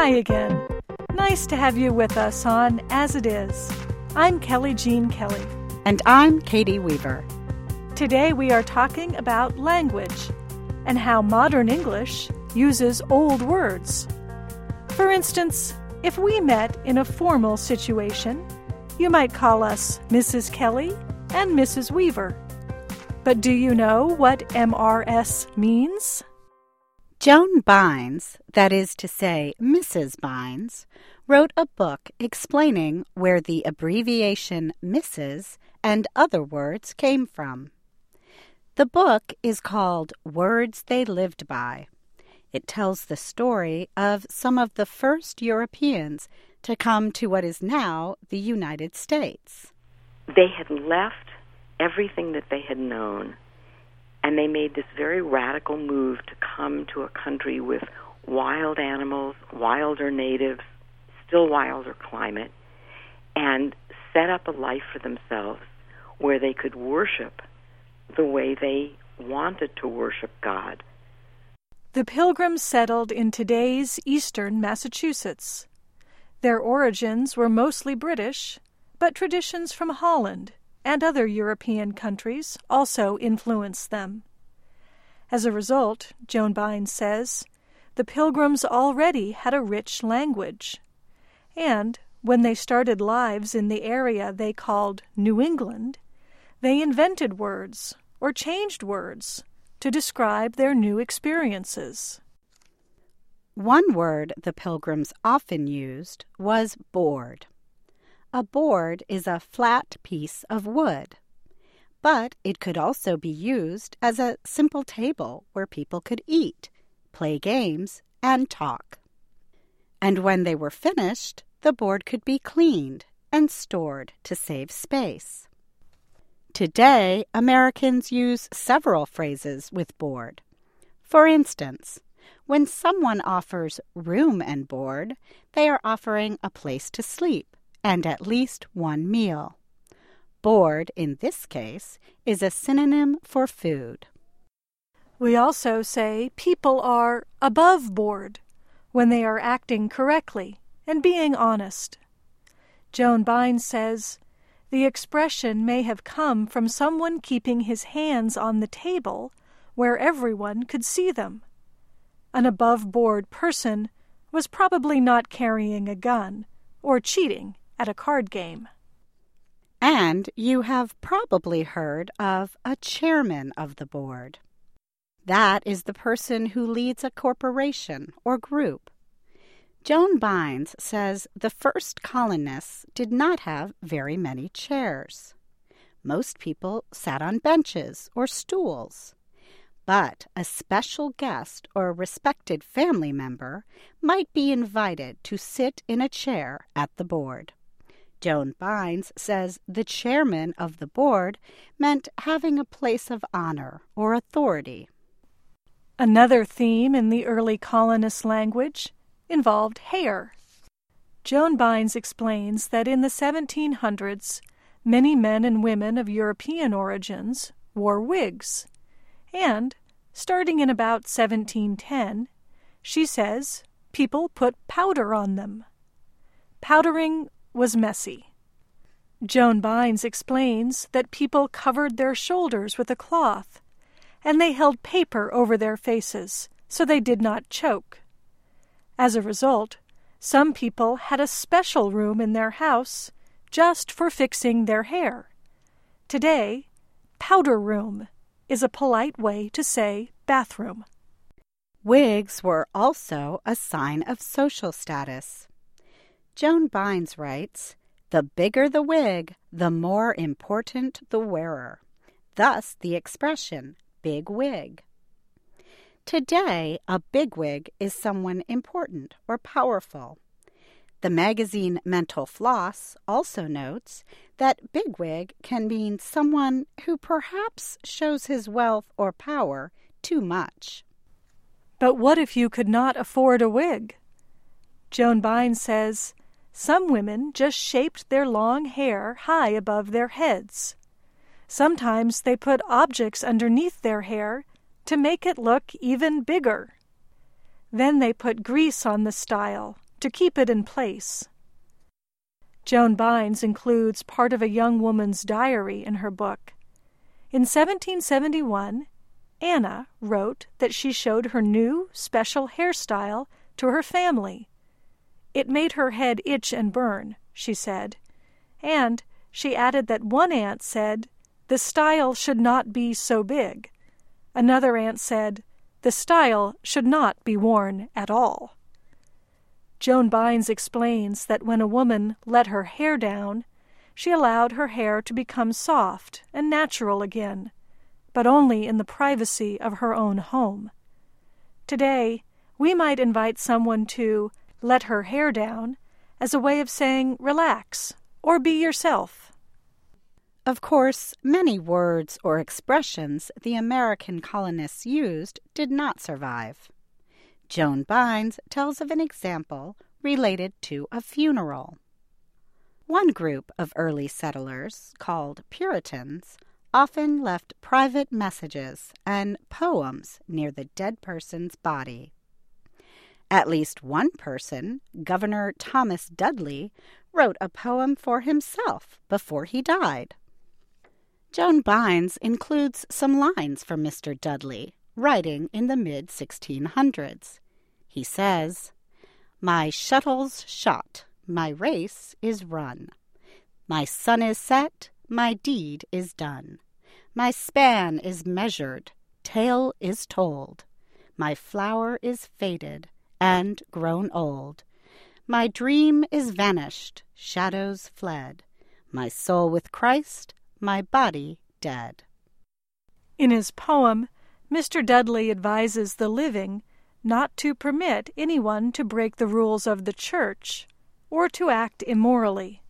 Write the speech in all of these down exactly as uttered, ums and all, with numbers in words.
Hi again. Nice to have you with us on As It Is. I'm Kelly Jean Kelly. And I'm Katie Weaver. Today we are talking about language and how modern English uses old words. For instance, if we met in a formal situation, you might call us Missus Kelly and Missus Weaver. But do you know what M R S means? Joan Bynes, that is to say Missus Bynes, wrote a book explaining where the abbreviation Missus and other words came from. The book is called Words They Lived By. It tells the story of some of the first Europeans to come to what is now the United States. They had left everything that they had known, and they made this very radical move to come to a country with wild animals, wilder natives, still wilder climate, and set up a life for themselves where they could worship the way they wanted to worship God. The Pilgrims settled in today's eastern Massachusetts. Their origins were mostly British, but traditions from Holland and other European countries also influenced them. As a result, Joan Bynes says, the Pilgrims already had a rich language. And when they started lives in the area they called New England, they invented words or changed words to describe their new experiences. One word the Pilgrims often used was board. A board is a flat piece of wood, but it could also be used as a simple table where people could eat, play games, and talk. And when they were finished, the board could be cleaned and stored to save space. Today, Americans use several phrases with board. For instance, when someone offers room and board, they are offering a place to sleep and at least one meal. Board, in this case, is a synonym for food. We also say people are above board when they are acting correctly and being honest. Joan Bynes says, the expression may have come from someone keeping his hands on the table where everyone could see them. An above-board person was probably not carrying a gun or cheating at a card game. And you have probably heard of a chairman of the board. That is the person who leads a corporation or group. Joan Bynes says the first colonists did not have very many chairs. Most people sat on benches or stools. But a special guest or respected family member might be invited to sit in a chair at the board. Joan Bynes says the chairman of the board meant having a place of honor or authority. Another theme in the early colonist language involved hair. Joan Bynes explains that in the seventeen hundreds, many men and women of European origins wore wigs. And, starting in about seventeen ten, she says people put powder on them. Powdering was messy. Joan Bynes explains that people covered their shoulders with a cloth, and they held paper over their faces so they did not choke. As a result, some people had a special room in their house just for fixing their hair. Today, powder room is a polite way to say bathroom. Wigs were also a sign of social status. Joan Bynes writes, the bigger the wig, the more important the wearer. Thus the expression, big wig. Today, a bigwig is someone important or powerful. The magazine Mental Floss also notes that bigwig can mean someone who perhaps shows his wealth or power too much. But what if you could not afford a wig? Joan Bynes says, some women just shaped their long hair high above their heads. Sometimes they put objects underneath their hair to make it look even bigger. Then they put grease on the style to keep it in place. Joan Bynes includes part of a young woman's diary in her book. In seventeen seventy-one, Anna wrote that she showed her new special hairstyle to her family. It made her head itch and burn, she said, and she added that one aunt said, "The style should not be so big." Another aunt said, "The style should not be worn at all." Joan Bynes explains that when a woman let her hair down, she allowed her hair to become soft and natural again, but only in the privacy of her own home. Today, we might invite someone to let her hair down as a way of saying relax or be yourself. Of course, many words or expressions the American colonists used did not survive. Joan Bynes tells of an example related to a funeral. One group of early settlers, called Puritans, often left private messages and poems near the dead person's body. At least one person, Governor Thomas Dudley, wrote a poem for himself before he died. Joan Bynes includes some lines from Mister Dudley, writing in the mid sixteen hundreds. He says, "My shuttle's shot, my race is run. My sun is set, my deed is done. My span is measured, tale is told. My flower is faded and grown old. My dream is vanished, shadows fled. My soul with Christ, my body dead." In his poem, Mister Dudley advises the living not to permit anyone to break the rules of the church or to act immorally.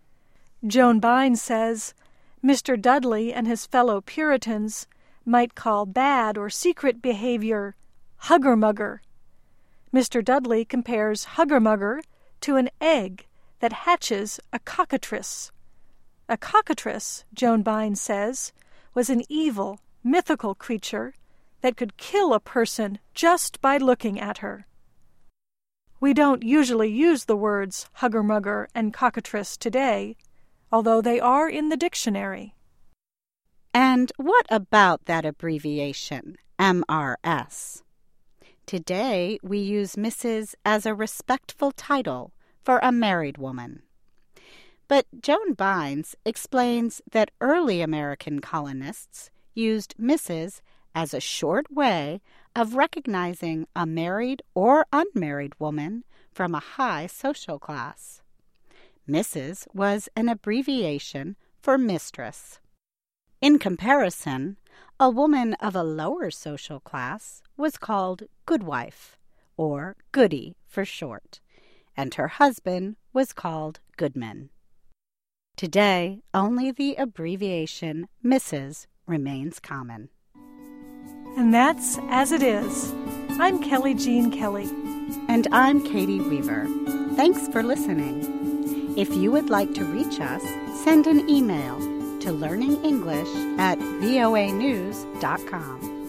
Joan Bynes says Mister Dudley and his fellow Puritans might call bad or secret behavior hugger-mugger. Mister Dudley compares hugger-mugger to an egg that hatches a cockatrice. A cockatrice, Joan Bynes says, was an evil, mythical creature that could kill a person just by looking at her. We don't usually use the words hugger-mugger and cockatrice today, although they are in the dictionary. And what about that abbreviation, M R S? Today, we use Missus as a respectful title for a married woman. But Joan Bynes explains that early American colonists used Missus as a short way of recognizing a married or unmarried woman from a high social class. Missus was an abbreviation for mistress. In comparison, a woman of a lower social class was called goodwife, or goody for short, and her husband was called goodman. Today, only the abbreviation Missus remains common. And that's As It Is. I'm Kelly Jean Kelly. And I'm Katie Weaver. Thanks for listening. If you would like to reach us, send an email to learningenglish at voa news dot com.